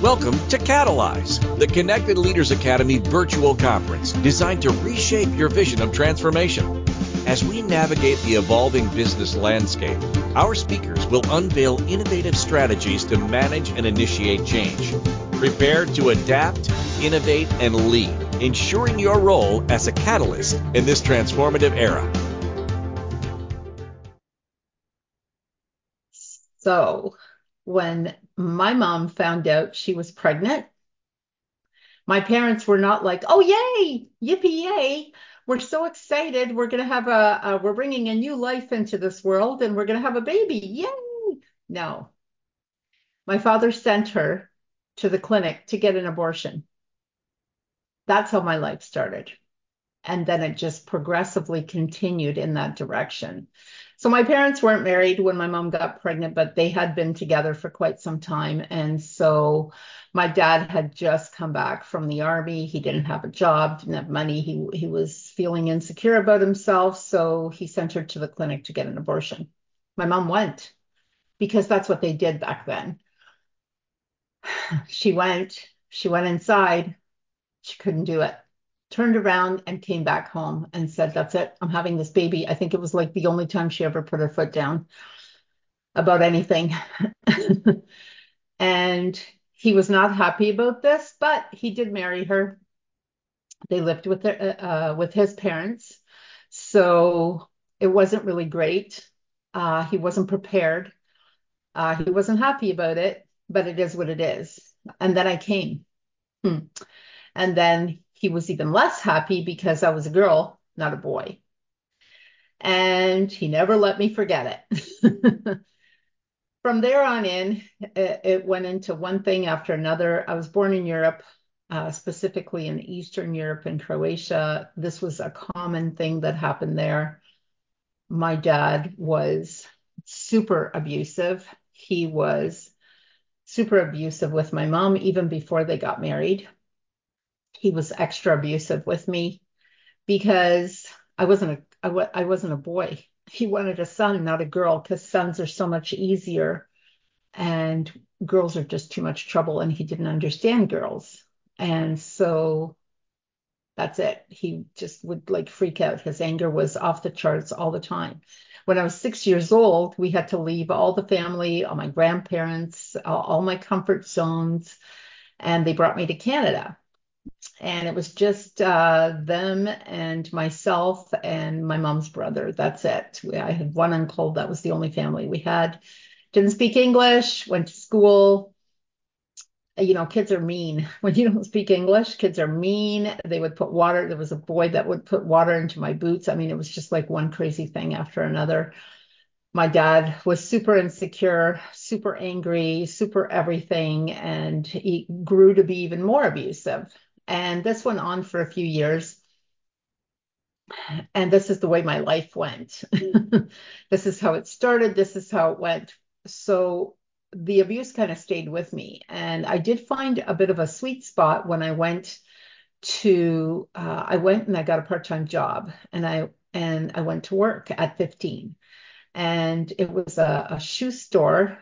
Welcome to Catalyze, the Connected Leaders Academy virtual conference designed to reshape your vision of transformation. As we navigate the evolving business landscape, our speakers will unveil innovative strategies to manage and initiate change. Prepare to adapt, innovate, and lead, ensuring your role as a catalyst in this transformative era. So, when my mom found out she was pregnant, my parents were not like, "Oh, yay, yippee, yay. We're so excited. We're going to have we're bringing a new life into this world and we're going to have a baby. Yay." No, my father sent her to the clinic to get an abortion. That's how my life started. And then it just progressively continued in that direction. So my parents weren't married when my mom got pregnant, but they had been together for quite some time. And so my dad had just come back from the army. He didn't have a job, didn't have money. He was feeling insecure about himself. So he sent her to the clinic to get an abortion. My mom went because that's what they did back then. She went inside. She couldn't do it. Turned around and came back home and said, "That's it. I'm having this baby." I think it was like the only time she ever put her foot down about anything. And he was not happy about this, but he did marry her. They lived with his parents. So it wasn't really great. He wasn't prepared. He wasn't happy about it, but it is what it is. And then I came. Hmm. And then he was even less happy because I was a girl, not a boy. And he never let me forget it. From there on in, it went into one thing after another. I was born in Europe, specifically in Eastern Europe and Croatia. This was a common thing that happened there. My dad was super abusive. He was super abusive with my mom even before they got married. He was extra abusive with me because I wasn't a boy. He wanted a son, not a girl, because sons are so much easier and girls are just too much trouble. And he didn't understand girls. And so that's it. He just would like freak out. His anger was off the charts all the time. When I was 6 years old, we had to leave all the family, all my grandparents, all my comfort zones, and they brought me to Canada. And it was just them and myself and my mom's brother. That's it. I had one uncle. That was the only family we had. Didn't speak English, went to school. You know, kids are mean. When you don't speak English, kids are mean. They would put water. There was a boy that would put water into my boots. I mean, it was just like one crazy thing after another. My dad was super insecure, super angry, super everything, and he grew to be even more abusive. And this went on for a few years. And this is the way my life went. This is how it started. This is how it went. So the abuse kind of stayed with me. And I did find a bit of a sweet spot when I went and I got a part-time job and I went to work at 15. And it was a shoe store.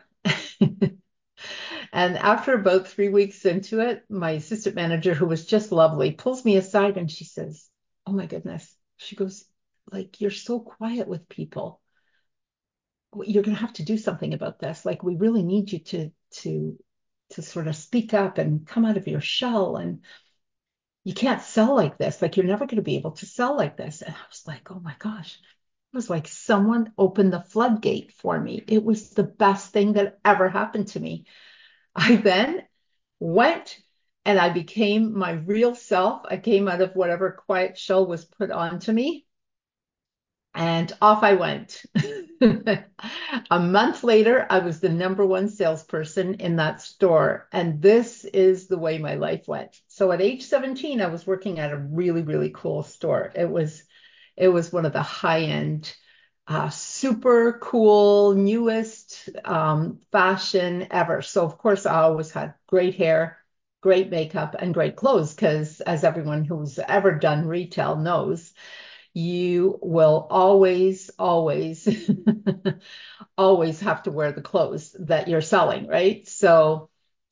And after about 3 weeks into it, my assistant manager, who was just lovely, pulls me aside and she says, "Oh my goodness." She goes, "Like, you're so quiet with people. You're going to have to do something about this. Like, we really need you to sort of speak up and come out of your shell. And you can't sell like this. Like, you're never going to be able to sell like this." And I was like, "Oh my gosh." It was like someone opened the floodgate for me. It was the best thing that ever happened to me. I then went and I became my real self. I came out of whatever quiet shell was put onto me and off I went. A month later, I was the number one salesperson in that store. And this is the way my life went. So at age 17, I was working at a really, really cool store. It was one of the high-end, super cool, newest fashion ever. So of course, I always had great hair, great makeup, and great clothes because, as everyone who's ever done retail knows, you will always, always, always have to wear the clothes that you're selling, right? So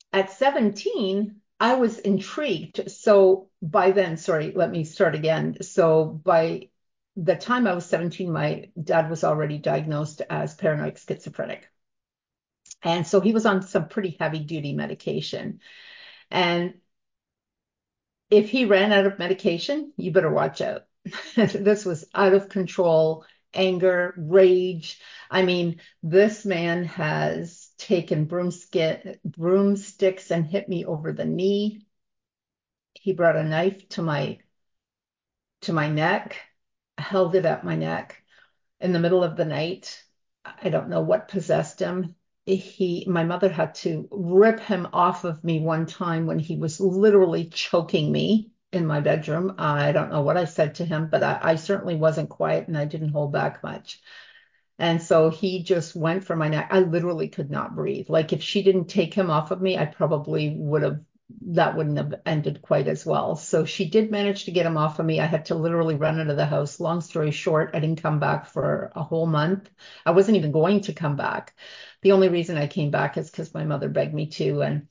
At 17, I was intrigued. So by then, sorry, let me start again. So by the time I was 17, my dad was already diagnosed as paranoid schizophrenic. And so he was on some pretty heavy duty medication. And if he ran out of medication, you better watch out. This was out of control, anger, rage. I mean, this man has taken broomsticks and hit me over the knee. He brought a knife to my neck, held it at my neck in the middle of the night. I don't know what possessed him. My mother had to rip him off of me one time when he was literally choking me in my bedroom. I don't know what I said to him, but I certainly wasn't quiet and I didn't hold back much. And so he just went for my neck. I literally could not breathe. Like if she didn't take him off of me, I probably would have, that wouldn't have ended quite as well. So she did manage to get him off of me. I had to literally run out of the house. Long story short, I didn't come back for a whole month. I wasn't even going to come back. The only reason I came back is because my mother begged me to. And,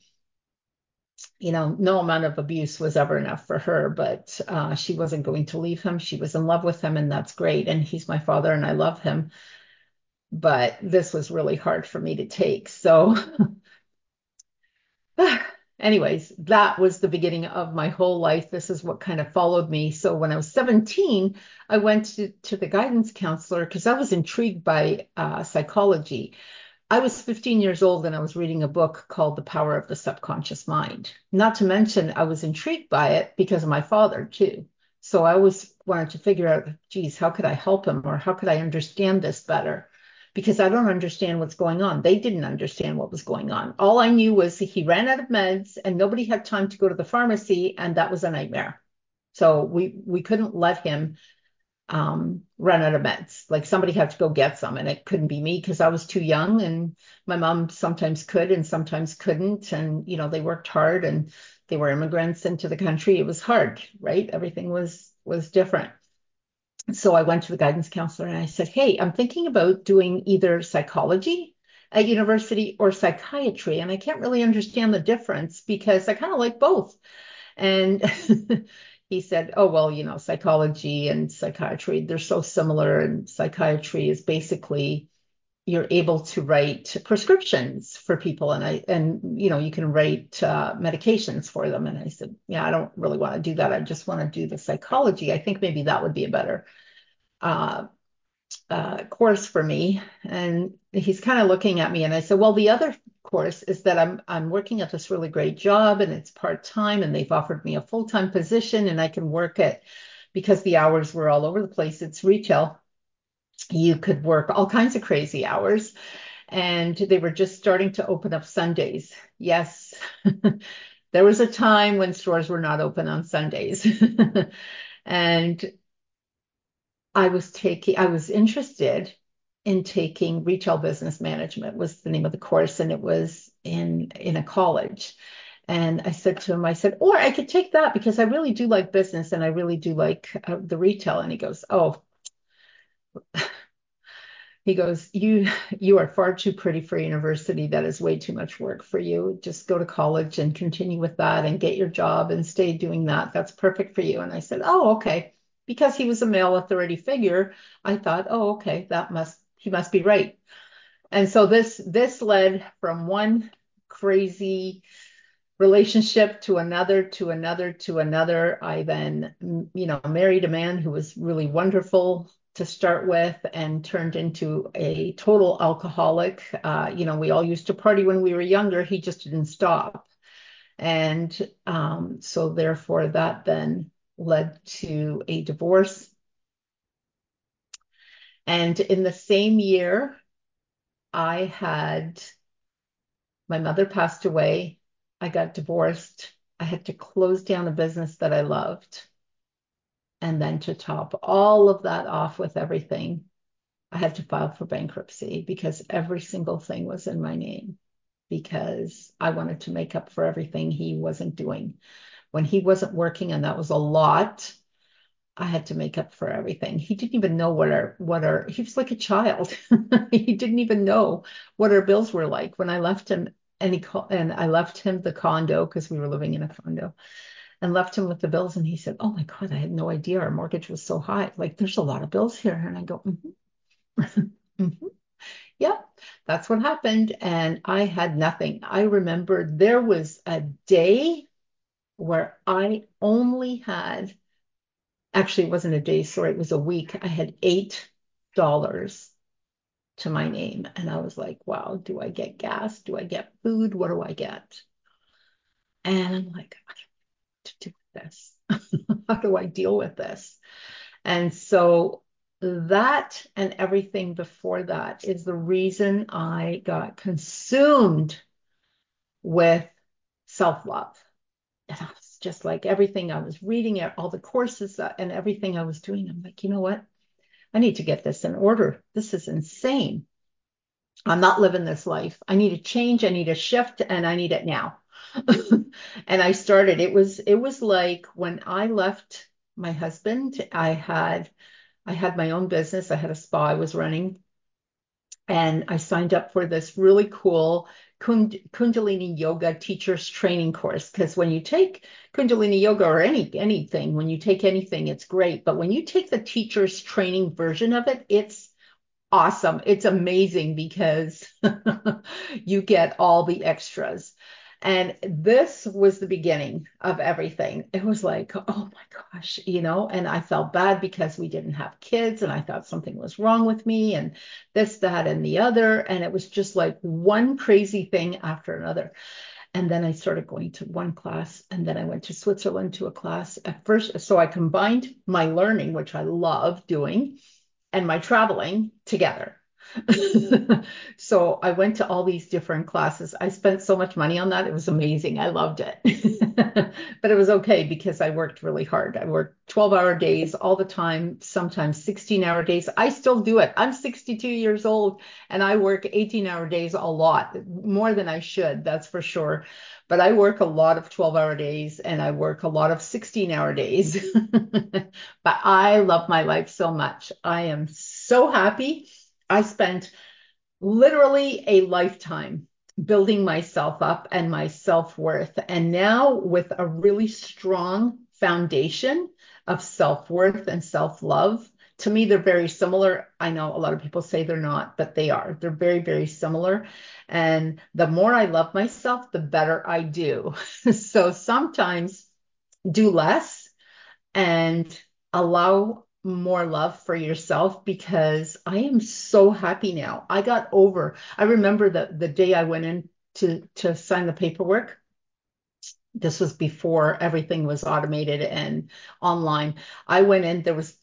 no amount of abuse was ever enough for her, but she wasn't going to leave him. She was in love with him, and that's great. And he's my father, and I love him, but this was really hard for me to take. So, anyways, that was the beginning of my whole life. This is what kind of followed me. So, when I was 17, I went to the guidance counselor because I was intrigued by psychology. I was 15 years old and I was reading a book called The Power of the Subconscious Mind. Not to mention, I was intrigued by it because of my father, too. So I always wanted to figure out, geez, how could I help him or how could I understand this better? Because I don't understand what's going on. They didn't understand what was going on. All I knew was he ran out of meds and nobody had time to go to the pharmacy, and that was a nightmare. So we couldn't let him run out of meds. Like somebody had to go get some, and it couldn't be me because I was too young. And my mom sometimes could and sometimes couldn't. And they worked hard, and they were immigrants into the country. It was hard, right? Everything was different. So I went to the guidance counselor and I said, "Hey, I'm thinking about doing either psychology at university or psychiatry, and I can't really understand the difference because I kind of like both." And he said, "Oh, well, psychology and psychiatry, they're so similar. And psychiatry is basically you're able to write prescriptions for people, and you can write medications for them." And I said, "Yeah, I don't really want to do that. I just want to do the psychology. I think maybe that would be a better uh, course for me." And he's kind of looking at me, and I said, "Well, the other course is that I'm working at this really great job, and it's part time, and they've offered me a full time position, and I can work at because the hours were all over the place. It's retail. You could work all kinds of crazy hours, and they were just starting to open up Sundays. Yes." There was a time when stores were not open on Sundays. And I was interested in taking retail business management was the name of the course, and it was in a college. And I said to him, I said, or I could take that because I really do like business and I really do like the retail. And he goes, oh, he goes, you are far too pretty for university. That is way too much work for you. Just go to college and continue with that and get your job and stay doing that. That's perfect for you. And I said, oh, okay. Because he was a male authority figure, I thought, oh, okay, he must be right. And so this led from one crazy relationship to another, to another, to another. I then, married a man who was really wonderful to start with and turned into a total alcoholic. We all used to party when we were younger. He just didn't stop. And so therefore that then led to a divorce. And in the same year, I had my mother passed away. I got divorced. I had to close down a business that I loved. And then to top all of that off with everything, I had to file for bankruptcy because every single thing was in my name because I wanted to make up for everything he wasn't doing. When he wasn't working, and that was a lot, I had to make up for everything. He didn't even know he was like a child. He didn't even know what our bills were like. When I left him And he called, and I left him the condo because we were living in a condo and left him with the bills. And he said, "Oh my God, I had no idea our mortgage was so high. Like, there's a lot of bills here." And I go, mm-hmm. Yeah, that's what happened. And I had nothing. I remember there was a day where I only had, actually, it wasn't a day, sorry, it was a week. I had $8 to my name. And I was like, wow, do I get gas? Do I get food? What do I get? And I'm like, I don't know what to do with this. How do I deal with this? And so that and everything before that is the reason I got consumed with self-love. And I was just like everything I was reading, all the courses and everything I was doing, I'm like, you know what? I need to get this in order. This is insane. I'm not living this life. I need a change. I need a shift, and I need it now. And I started. It was like when I left my husband, I had my own business. I had a spa I was running, and I signed up for this really cool Kundalini yoga teachers training course. Because when you take Kundalini yoga or anything, when you take anything, it's great. But when you take the teachers training version of it, it's awesome. It's amazing because you get all the extras. And this was the beginning of everything. It was like, oh my gosh, and I felt bad because we didn't have kids and I thought something was wrong with me and this, that, and the other. And it was just like one crazy thing after another. And then I started going to one class and then I went to Switzerland to a class at first. So I combined my learning, which I love doing, and my traveling together. So I went to all these different classes. I spent so much money on that. It was amazing. I loved it. But it was okay because I worked really hard. I worked 12-hour days all the time, sometimes 16-hour days. I still do it. I'm 62 years old and I work 18-hour days a lot, more than I should, that's for sure. But I work a lot of 12-hour days and I work a lot of 16-hour days. But I love my life so much. I am so happy. I spent literally a lifetime building myself up and my self-worth. And now with a really strong foundation of self-worth and self-love, to me, they're very similar. I know a lot of people say they're not, but they are. They're very, very similar. And the more I love myself, the better I do. So sometimes do less and allow more love for yourself because I am so happy now. I remember the day I went in to sign the paperwork. This was before everything was automated and online. I went in, there was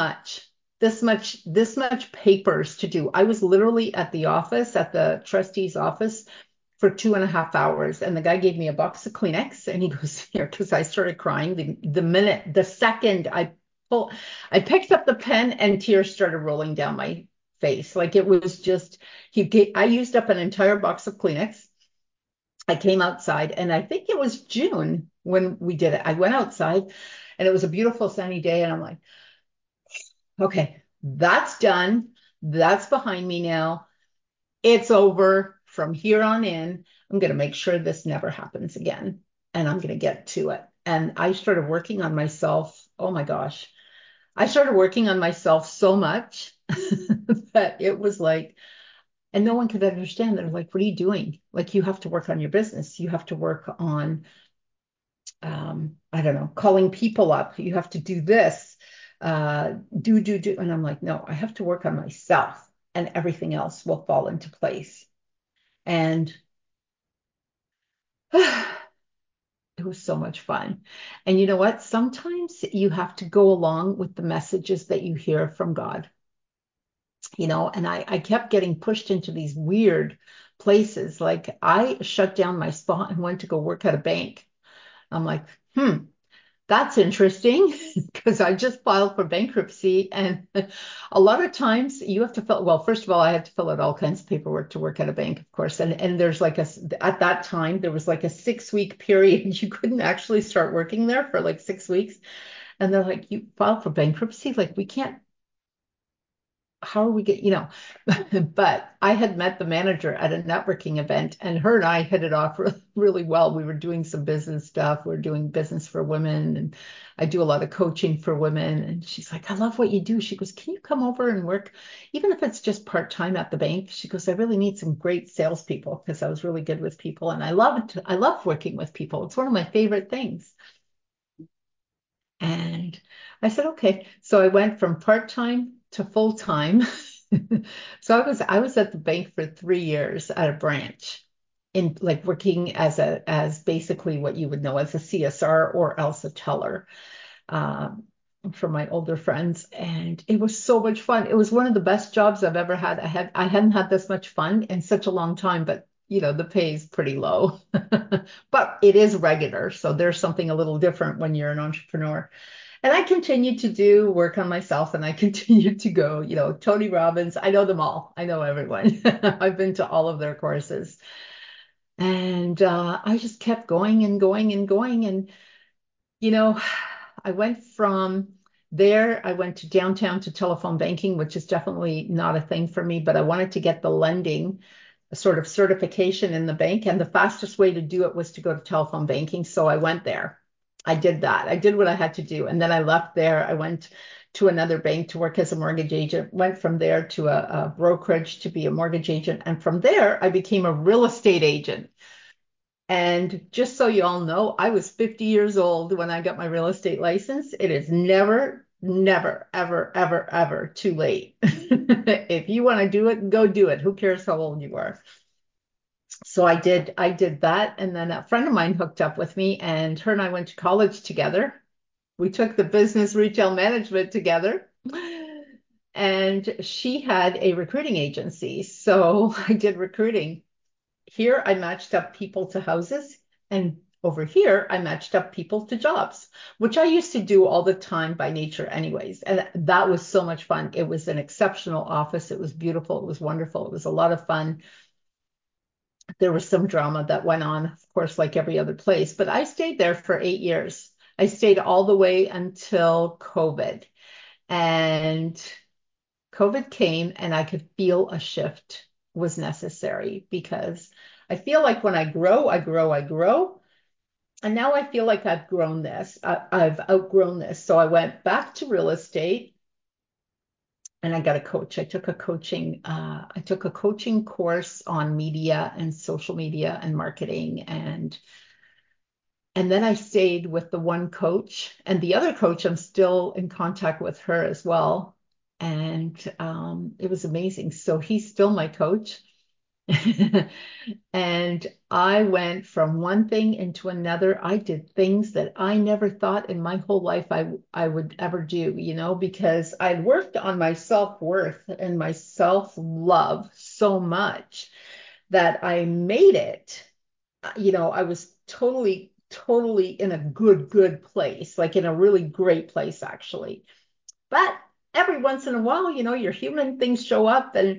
this much papers to do. I was literally at the office, at the trustee's office for 2.5 hours. And the guy gave me a box of Kleenex and he goes, here, because I started crying the second I picked up the pen and tears started rolling down my face. Like it was just, I used up an entire box of Kleenex. I came outside and I think it was June when we did it. I went outside and it was a beautiful sunny day. And I'm like, okay, that's done. That's behind me now. It's over from here on in. I'm going to make sure this never happens again. And I'm going to get to it. And I started working on myself. Oh my gosh. I started working on myself so much that it was like, and no one could understand. They're like, what are you doing? Like, you have to work on your business. You have to work on, I don't know, calling people up. You have to do this, do. And I'm like, no, I have to work on myself and everything else will fall into place. And it was so much fun. And you know what? Sometimes you have to go along with the messages that you hear from God, and I kept getting pushed into these weird places. Like I shut down my spa and went to go work at a bank. I'm like, that's interesting because I just filed for bankruptcy. And a lot of times you have to well, first of all, I had to fill out all kinds of paperwork to work at a bank, of course. And there's at that time, there was like a 6-week period. You couldn't actually start working there for like 6 weeks. And they're like, you filed for bankruptcy? Like, we can't how are we get, but I had met the manager at a networking event and her and I hit it off really well. We were doing some business stuff. We're doing business for women and I do a lot of coaching for women. And she's like, I love what you do. She goes, can you come over and work, even if it's just part-time at the bank? She goes, I really need some great salespeople because I was really good with people. And I love working with people. It's one of my favorite things. And I said, okay. So I went from part-time to full-time. So I was at the bank for 3 years at a branch in like working as basically what you would know as a CSR or else a teller um, for my older friends. And it was so much fun. It was one of the best jobs I've ever had. I hadn't had this much fun in such a long time, but the pay is pretty low. But it is regular. So there's something a little different when you're an entrepreneur. And I continued to do work on myself and I continued to go, Tony Robbins, I know them all. I know everyone. I've been to all of their courses. And I just kept going and going and going. And, you know, I went from there, I went to downtown to telephone banking, which is definitely not a thing for me, but I wanted to get the lending sort of certification in the bank. And the fastest way to do it was to go to telephone banking. So I went there. I did that. I did what I had to do. And then I left there. I went to another bank to work as a mortgage agent, went from there to a brokerage to be a mortgage agent. And from there, I became a real estate agent. And just so you all know, I was 50 years old when I got my real estate license. It is never, never, ever, ever, ever too late. If you want to do it, go do it. Who cares how old you are? So I did that. And then a friend of mine hooked up with me and her and I went to college together. We took the business retail management together. And she had a recruiting agency. So I did recruiting. Here I matched up people to houses, and over here I matched up people to jobs, which I used to do all the time by nature, anyways. And that was so much fun. It was an exceptional office. It was beautiful. It was wonderful. It was a lot of fun. There was some drama that went on, of course, like every other place, but I stayed there for 8 years. I stayed all the way until COVID. And COVID came and I could feel a shift was necessary because I feel like when I grow, I grow, I grow. And now I feel like I've grown this. I've outgrown this. So I went back to real estate and I got a coach. I took a coaching course on media and social media and marketing and then I stayed with the one coach and the other coach, I'm still in contact with her as well. And it was amazing. So he's still my coach. And I went from one thing into another. I did things that I never thought in my whole life I would ever do, because I worked on my self-worth and my self-love so much that I made it. I was totally, totally in a good place, like in a really great place, actually. But every once in a while, you're human, things show up and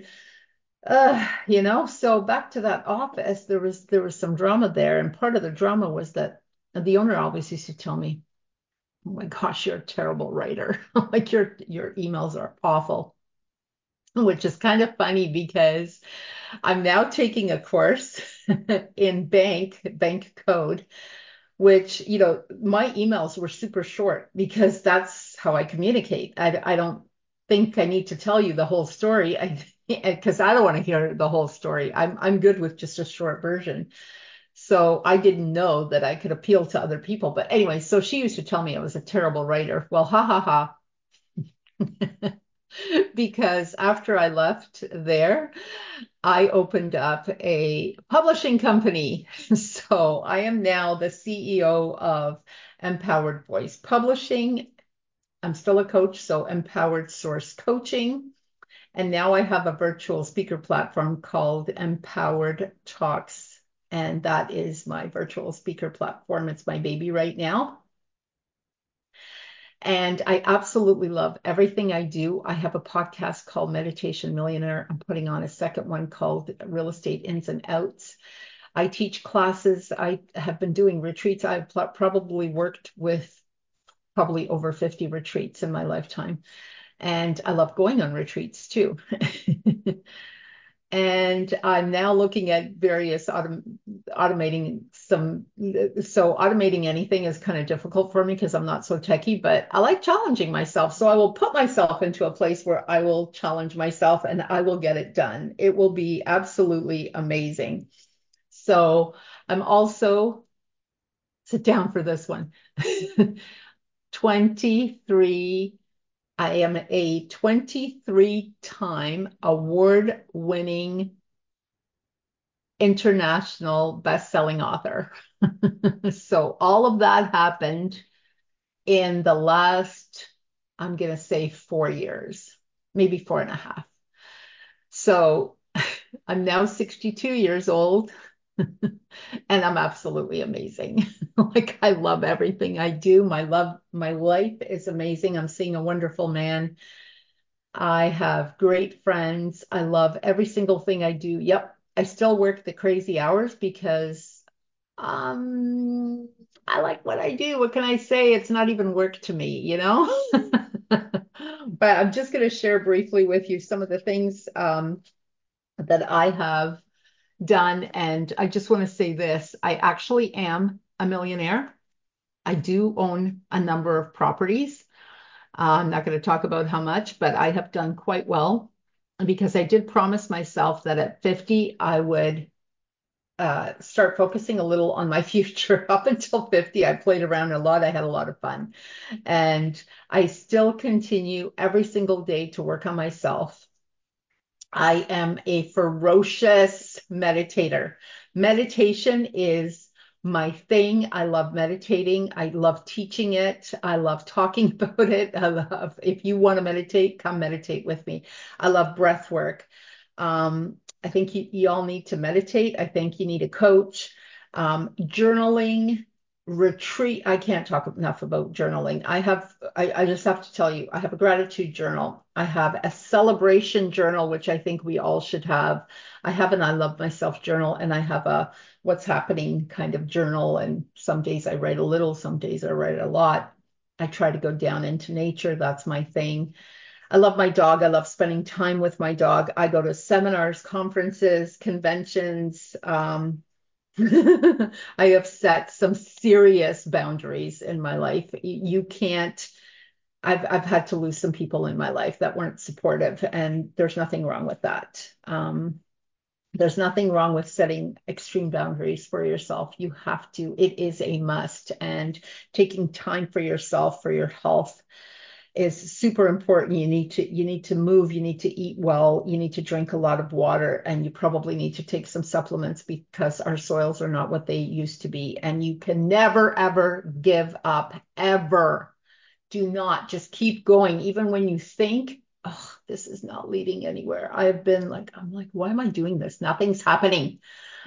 so back to that office, there was some drama there, and part of the drama was that the owner always used to tell me, "Oh my gosh, you're a terrible writer. Like your emails are awful." Which is kind of funny because I'm now taking a course in bank code, which, my emails were super short because that's how I communicate. I don't think I need to tell you the whole story. Because I don't want to hear the whole story. I'm good with just a short version. So I didn't know that I could appeal to other people. But anyway, so she used to tell me I was a terrible writer. Well, ha ha ha. Because after I left there, I opened up a publishing company. So I am now the CEO of Empowered Voice Publishing. I'm still a coach, so Empowered Source Coaching. And now I have a virtual speaker platform called Empowered Talks. And that is my virtual speaker platform. It's my baby right now. And I absolutely love everything I do. I have a podcast called Meditation Millionaire. I'm putting on a second one called Real Estate Ins and Outs. I teach classes. I have been doing retreats. I've probably worked with probably over 50 retreats in my lifetime. And I love going on retreats too. And I'm now looking at various automating some. So automating anything is kind of difficult for me because I'm not so techy, but I like challenging myself. So I will put myself into a place where I will challenge myself and I will get it done. It will be absolutely amazing. So I'm also, sit down for this one, 23. I am a 23-time award-winning international best-selling author. So all of that happened in the last, I'm going to say 4 years, maybe 4.5. So I'm now 62 years old and I'm absolutely amazing. Like I love everything I do. My life is amazing. I'm seeing a wonderful man. I have great friends. I love every single thing I do. Yep. I still work the crazy hours because um I like what I do. What can I say? It's not even work to me, you know? But I'm just going to share briefly with you some of the things that I have done. And I just want to say this. I actually am a millionaire. I do own a number of properties. I'm not going to talk about how much, but I have done quite well because I did promise myself that at 50, I would start focusing a little on my future. Up until 50, I played around a lot. I had a lot of fun. And I still continue every single day to work on myself. I am a ferocious meditator. Meditation is my thing. I love meditating. I love teaching it. I love talking about it. I love, if you want to meditate, come meditate with me. I love breath work. I think you all need to meditate. I think you need a coach. Journaling, retreat. I can't talk enough about journaling. I just have to tell you, I have a gratitude journal. I have a celebration journal, which I think we all should have. I have an I love myself journal, and I have a what's happening kind of journal. And some days I write a little, some days I write a lot. I try to go down into nature. That's my thing. I love my dog. I love spending time with my dog. I go to seminars, conferences, conventions. I have set some serious boundaries in my life. You can't, I've had to lose some people in my life that weren't supportive, and there's nothing wrong with that. There's nothing wrong with setting extreme boundaries for yourself. You have to, it is a must. And taking time for yourself, for your health, is super important. You need to move, you need to eat well, you need to drink a lot of water, and you probably need to take some supplements because our soils are not what they used to be. And you can never ever give up, ever. Do not, just keep going even when you think, oh, this is not leading anywhere. I've been like, I'm like, why am I doing this? Nothing's happening.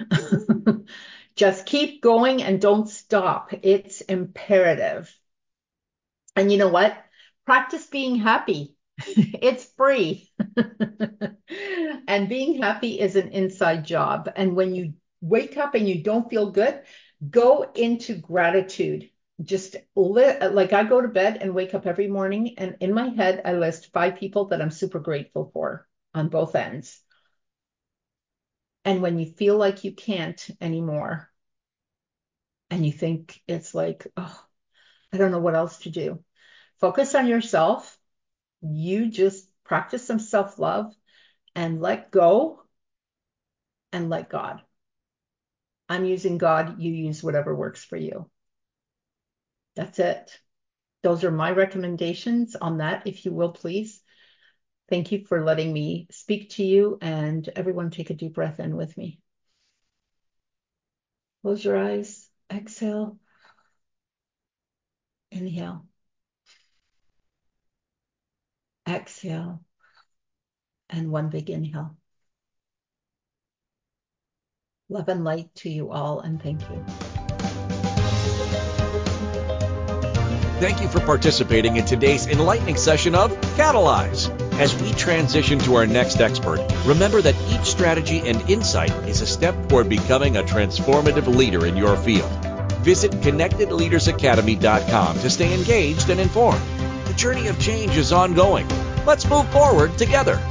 Just keep going and don't stop. It's imperative. And you know what? Practice being happy. It's free. And being happy is an inside job. And when you wake up and you don't feel good, go into gratitude. Just like I go to bed and wake up every morning, and in my head, I list 5 people that I'm super grateful for on both ends. And when you feel like you can't anymore, and you think it's like, oh, I don't know what else to do, focus on yourself. You just practice some self-love and let go and let God. I'm using God. You use whatever works for you. That's it. Those are my recommendations on that, if you will, please. Thank you for letting me speak to you, and everyone take a deep breath in with me. Close your eyes. Exhale. Inhale. Exhale. And one big inhale. Love and light to you all, and thank you. Thank you for participating in today's enlightening session of Catalyze. As we transition to our next expert, remember that each strategy and insight is a step toward becoming a transformative leader in your field. Visit ConnectedLeadersAcademy.com to stay engaged and informed. The journey of change is ongoing, Let's move forward together.